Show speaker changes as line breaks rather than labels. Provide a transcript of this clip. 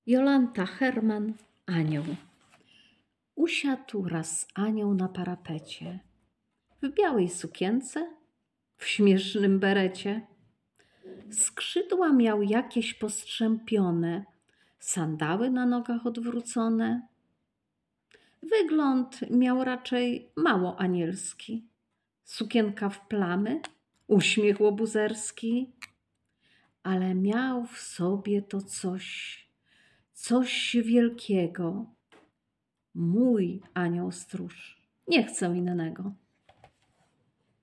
Jolanta Herman, Anioł. Usiadł raz anioł na parapecie, w białej sukience, w śmiesznym berecie. Skrzydła miał jakieś postrzępione, sandały na nogach odwrócone. Wygląd miał raczej mało anielski. Sukienka w plamy, uśmiech łobuzerski. Ale miał w sobie to coś wielkiego. Mój anioł stróż, nie chcę innego.